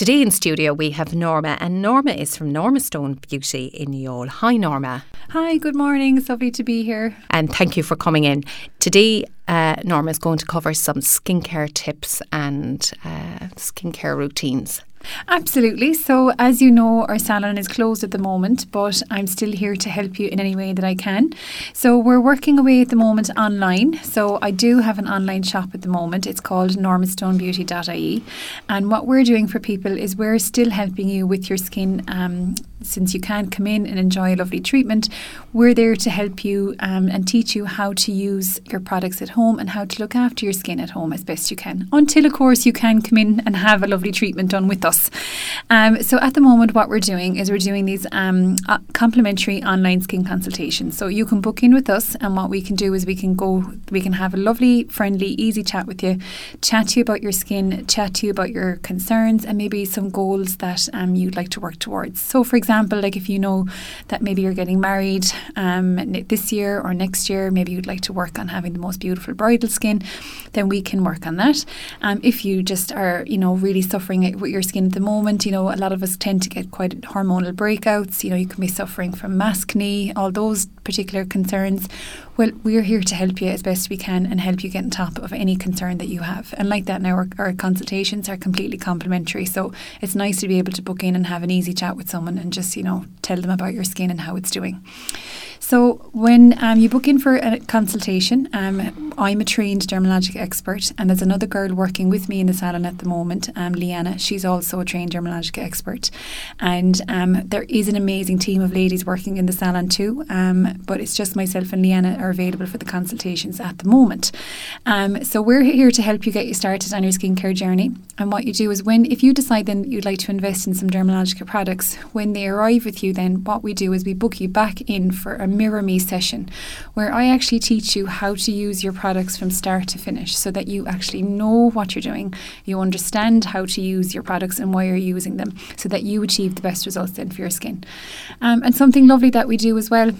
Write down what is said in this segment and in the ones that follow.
Today in studio we have Norma, and Norma is from Norma Stone Beauty in Youghal. Hi Norma. Hi, good morning. It's lovely to be here. And thank you for coming in. Today Norma is going to cover some skincare tips and skincare routines. Absolutely. So as you know, our salon is closed at the moment, but I'm still here to help you in any way that I can. So we're working away at the moment online. So I do have an online shop at the moment. It's called normastonebeauty.ie. And what we're doing for people is we're still helping you with your skin. Since you can't come in and enjoy a lovely treatment, we're there to help you and teach you how to use your products at home and how to look after your skin at home as best you can. Until, of course, you can come in and have a lovely treatment done with us. So at the moment, what we're doing is we're doing these complimentary online skin consultations. So you can book in with us, and what we can do is we can have a lovely, friendly, easy chat with you, chat to you about your skin, chat to you about your concerns and maybe some goals that you'd like to work towards. So for example, like if you know that maybe you're getting married this year or next year, maybe you'd like to work on having the most beautiful bridal skin, then we can work on that. If you just are, really suffering with your skin at the moment, a lot of us tend to get quite hormonal breakouts. You can be suffering from maskne, all those particular concerns. Well, we're here to help you as best we can and help you get on top of any concern that you have. And like that now, our consultations are completely complimentary. So it's nice to be able to book in and have an easy chat with someone and just, tell them about your skin and how it's doing. So when you book in for a consultation, I'm a trained dermatologic expert, and there's another girl working with me in the salon at the moment, Leanna. She's also a trained dermatologic expert. And there is an amazing team of ladies working in the salon too, but it's just myself and Leanna are available for the consultations at the moment. So we're here to help you get you started on your skincare journey. And what you do is if you decide then you'd like to invest in some dermatological products, when they arrive with you, then what we do is we book you back in for a Mirror Me session where I actually teach you how to use your products from start to finish so that you actually know what you're doing, you understand how to use your products and why you're using them so that you achieve the best results then for your skin. And something lovely that we do as well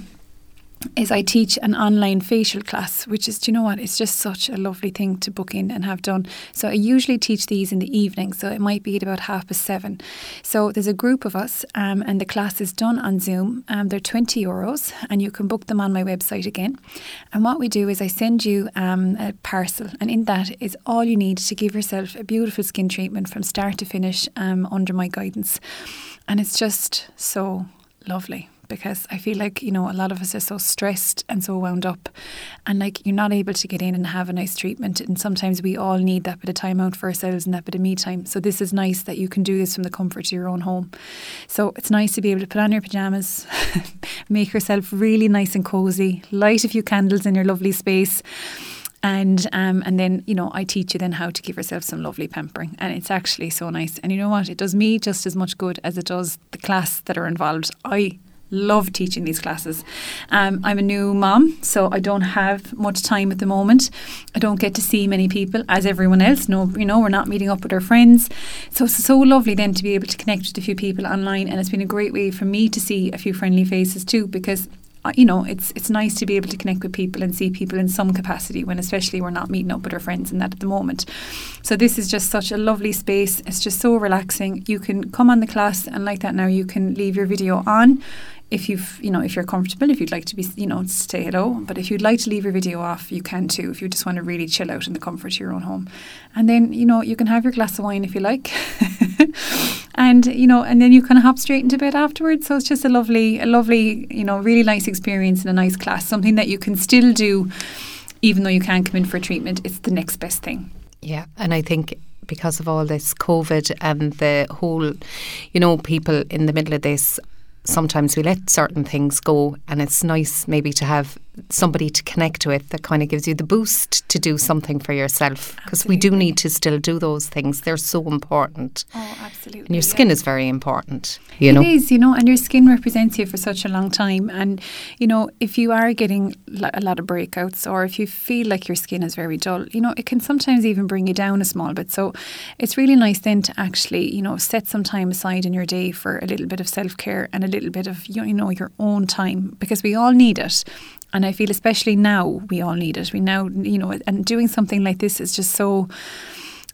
is I teach an online facial class, which is, it's just such a lovely thing to book in and have done. So I usually teach these in the evening, so it might be at about 7:30. So there's a group of us and the class is done on Zoom. They're €20 and you can book them on my website again. And what we do is I send you a parcel, and in that is all you need to give yourself a beautiful skin treatment from start to finish under my guidance. And it's just so lovely. Because I feel like, a lot of us are so stressed and so wound up and you're not able to get in and have a nice treatment. And sometimes we all need that bit of time out for ourselves and that bit of me time. So this is nice that you can do this from the comfort of your own home. So it's nice to be able to put on your pyjamas, make yourself really nice and cozy, light a few candles in your lovely space. And then, I teach you then how to give yourself some lovely pampering. And it's actually so nice. And you know what? It does me just as much good as it does the class that are involved. I love teaching these classes. I'm a new mom, so I don't have much time at the moment. I don't get to see many people as everyone else. No, we're not meeting up with our friends. So it's so lovely then to be able to connect with a few people online, and it's been a great way for me to see a few friendly faces too, because it's nice to be able to connect with people and see people in some capacity when especially we're not meeting up with our friends and that at the moment. So this is just such a lovely space. It's just so relaxing. You can come on the class and like that now you can leave your video on. If if you're comfortable, if you'd like to be, say hello. But if you'd like to leave your video off, you can too, if you just want to really chill out in the comfort of your own home. And then, you can have your glass of wine if you like. And then you kind of hop straight into bed afterwards. So it's just a lovely, really nice experience and a nice class, something that you can still do even though you can't come in for a treatment. It's the next best thing. Yeah, and I think because of all this COVID and the whole, people in the middle of this, sometimes we let certain things go, and it's nice maybe to have somebody to connect with that kind of gives you the boost to do something for yourself, because we do need to still do those things. They're so important. Oh, absolutely. And your skin is very important. It is, and your skin represents you for such a long time. And, if you are getting a lot of breakouts, or if you feel like your skin is very dull, it can sometimes even bring you down a small bit. So it's really nice then to actually, set some time aside in your day for a little bit of self-care and a little bit of, your own time, because we all need it. And I feel especially now we all need it. We now, and doing something like this is just so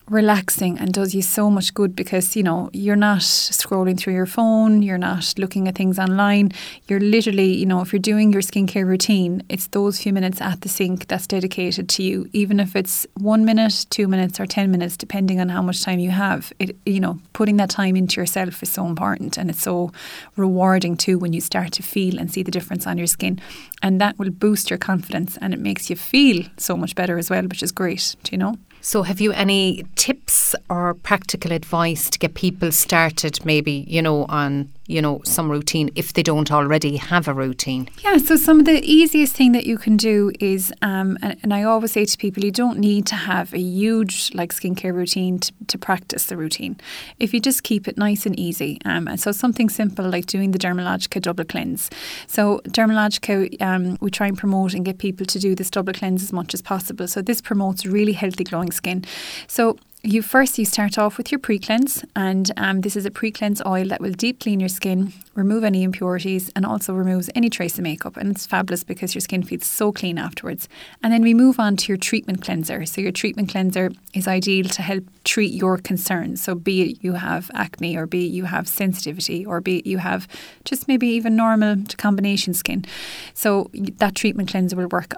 relaxing and does you so much good because, you know, you're not scrolling through your phone, you're not looking at things online. You're literally, you know, if you're doing your skincare routine, it's those few minutes at the sink that's dedicated to you, even if it's 1 minute, 2 minutes or 10 minutes, depending on how much time you have. It, you know, putting that time into yourself is so important, and it's so rewarding too when you start to feel and see the difference on your skin. And that will boost your confidence, and it makes you feel so much better as well, which is great, do you know? So have you any tips or practical advice to get people started maybe, you know, on, you know, some routine if they don't already have a routine? Yeah, so some of the easiest thing that you can do is, and I always say to people, you don't need to have a huge like skincare routine to practice the routine. If you just keep it nice and easy. And so something simple like doing the Dermalogica double cleanse. So Dermalogica, we try and promote and get people to do this double cleanse as much as possible. So this promotes really healthy glowing skin. So you start off with your pre-cleanse, and this is a pre-cleanse oil that will deep clean your skin, remove any impurities, and also removes any trace of makeup. And it's fabulous because your skin feels so clean afterwards. And then we move on to your treatment cleanser. So your treatment cleanser is ideal to help treat your concerns. So be it you have acne, or be it you have sensitivity, or be it you have just maybe even normal to combination skin. So that treatment cleanser will work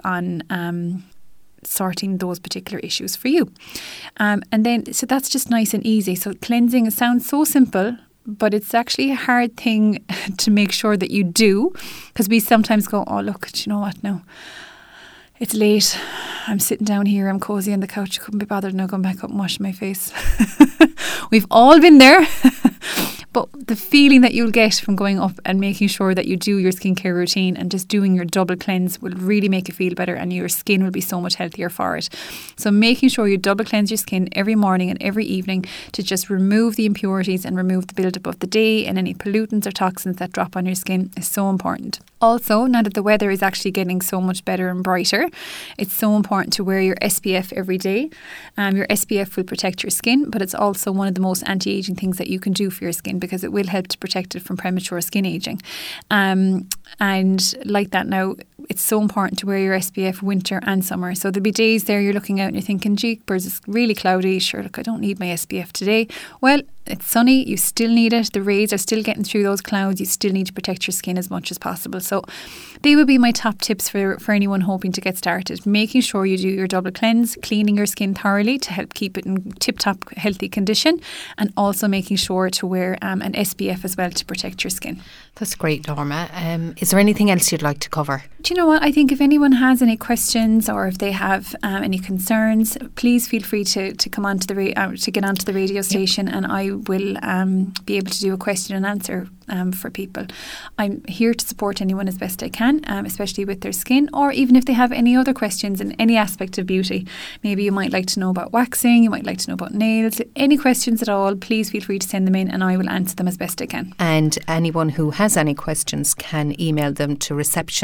on sorting those particular issues for you. And then, so that's just nice and easy. So cleansing, it sounds so simple, but it's actually a hard thing to make sure that you do, because we sometimes go, oh, look, do you know what now? It's late. I'm sitting down here. I'm cozy on the couch. I couldn't be bothered now going back up and washing my face. We've all been there. But the feeling that you'll get from going up and making sure that you do your skincare routine and just doing your double cleanse will really make you feel better, and your skin will be so much healthier for it. So making sure you double cleanse your skin every morning and every evening to just remove the impurities and remove the buildup of the day and any pollutants or toxins that drop on your skin is so important. Also, now that the weather is actually getting so much better and brighter, it's so important to wear your SPF every day. Your SPF will protect your skin, but it's also one of the most anti-aging things that you can do for your skin, because it will help to protect it from premature skin aging. And like that now, it's so important to wear your SPF winter and summer. So there'll be days there you're looking out and you're thinking, gee, it's really cloudy. Sure, look, I don't need my SPF today. Well, it's sunny, you still need it. The rays are still getting through those clouds. You still need to protect your skin as much as possible. So they would be my top tips for anyone hoping to get started. Making sure you do your double cleanse, cleaning your skin thoroughly to help keep it in tip-top healthy condition, and also making sure to wear an SPF as well to protect your skin. That's great, Norma. Is there anything else you'd like to cover? Do you know what? I think if anyone has any questions or if they have any concerns, please feel free to come onto to get onto the radio station, and I will be able to do a question and answer for people. I'm here to support anyone as best I can, especially with their skin, or even if they have any other questions in any aspect of beauty. Maybe you might like to know about waxing, you might like to know about nails, any questions at all, please feel free to send them in and I will answer them as best I can. And anyone who has any questions can email them to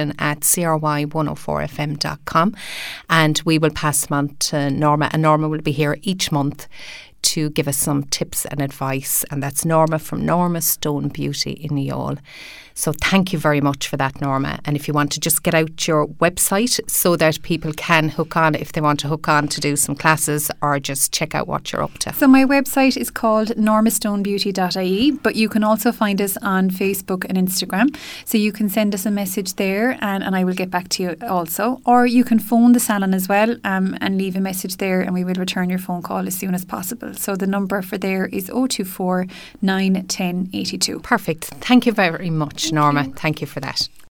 reception@cry104fm.com, and we will pass them on to Norma, and Norma will be here each month to give us some tips and advice, and that's Norma from Norma Stone Beauty in Youghal. So thank you very much for that, Norma. And if you want to just get out your website so that people can hook on if they want to hook on to do some classes or just check out what you're up to. So my website is called normastonebeauty.ie, but you can also find us on Facebook and Instagram. So you can send us a message there and I will get back to you also. Or you can phone the salon as well and leave a message there and we will return your phone call as soon as possible. So the number for there is 024 910 82. Perfect. Thank you very much, Norma. Thank you for that.